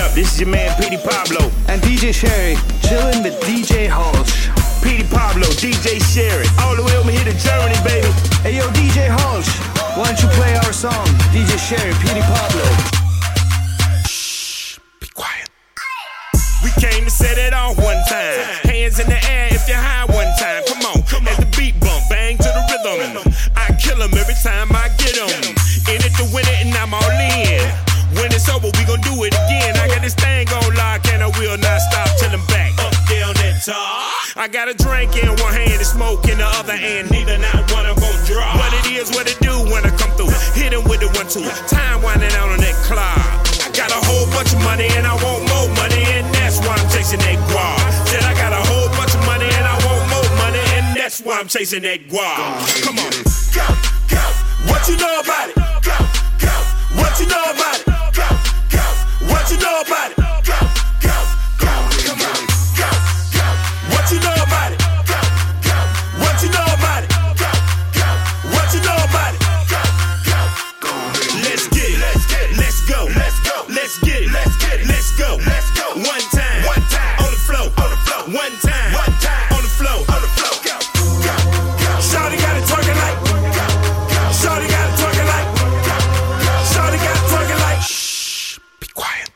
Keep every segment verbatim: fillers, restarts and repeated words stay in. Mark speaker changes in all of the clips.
Speaker 1: up? This is your man Petey Pablo
Speaker 2: and D J Sherry, chilling with D J Halsh.
Speaker 1: Petey Pablo, D J Sherry, all the way over here to Germany, baby.
Speaker 2: Hey yo, D J Halsh, why don't you play our song? D J Sherry, Petey Pablo.
Speaker 1: Shh, be quiet. We came to set it off one time. Hands in the air if you're high one time. Come on, come on. As the beat bump, bang to the rhythm. I kill them every time I get them. In it to win it and I'm all in. When it's over, we gon' do it again. I got this thing gon' lock and I will not stop till I'm back. Up there on that top. I got a drink in one hand and smoke in the other hand. Neither not one I'm gon' drop. What it is, what it do when I come through. Hit him with the one, two. Time winding out on that clock. I got a whole bunch of money and I want more money. And that's why I'm chasing that guap. Said I got a whole bunch of money and I want more money. And that's why I'm chasing that guap. Come on. Go, go. What you know about it? Go, go. What you know about it? Go, go. What you know about it? Go, go, go. Come on. Go, go. What you know about it? Go, go. What you know about it? Go, go. What you know about it? Go, go, go. Let's get it. Let's get it. Let's go. Let's go. Let's get it. Let's get it. Let's go. Let's go. One time. One time. On the floor. On the floor. One time. One time. On the floor. On the floor. Go, go, go. Shawty got it twerking like. Go, go. Shawty got it twerking like. Go, go. Shawty got it twerking like. Shh. Be quiet.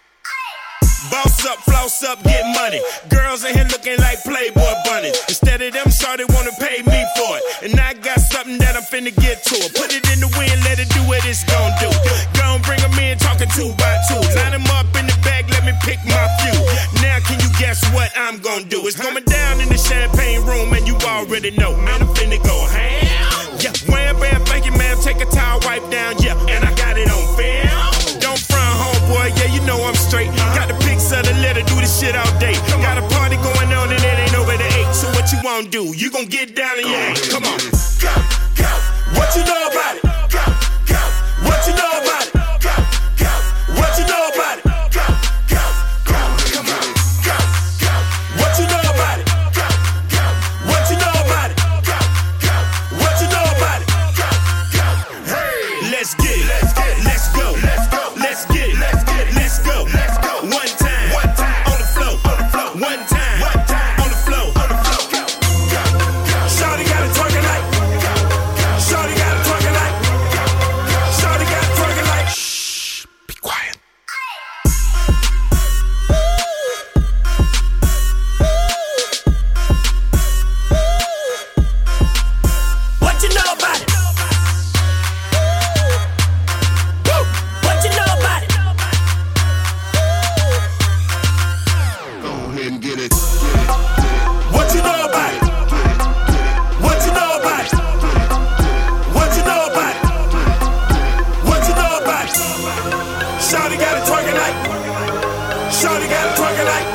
Speaker 1: Boss up, floss up, get money. Girls in here looking like Playboy bunnies. Instead of them, shawty wanna pay me for it. And I got something that I'm finna get to it. Put it in the wind, let it do what it's gon' do. Gon' bring them in, talking two by two. Line them up in the bag, let me pick my few. Now can you guess what I'm gon' do? It's going down in the champagne room, and you already know. Man, I'm finna go ham. Yeah, wham, bam, thank you, ma'am. Take a towel, wipe down, yeah. And I got it on film. Don't frown, homeboy, yeah, you know I'm straight. Got the pics of the letter, do this shit all day. Got a party going on and it ain't over the eight. So what you won't do? You gon' get down and yeah. Come on. Go, go. What you know about it? Go, go. What you know about it? Go, go. What you know about it? Go, go, go. Come on. Go, go. What you know about it? Go, go. What you know about it? Go, go. What you know about it? Go, go. Hey, let's get it. Let's get it. Let's go. Let's go. Let's get it. Let's get it. Let's go. Let's go. One time. One time. On the floor. On the floor. One time. One time. On the floor. On the floor. Go, go, go. Shawty got it twerking like. Go, go. Shawty got it twerking like. Go, go. Shawty got it twerking like. Shh. Be quiet. What you know about it? Woo! What you know about it?
Speaker 3: Go ahead and get it.
Speaker 1: What you know about it? What you know about it? What you know about it? What you know about it? Shawty got it twerking like. Shawty got it twerking like.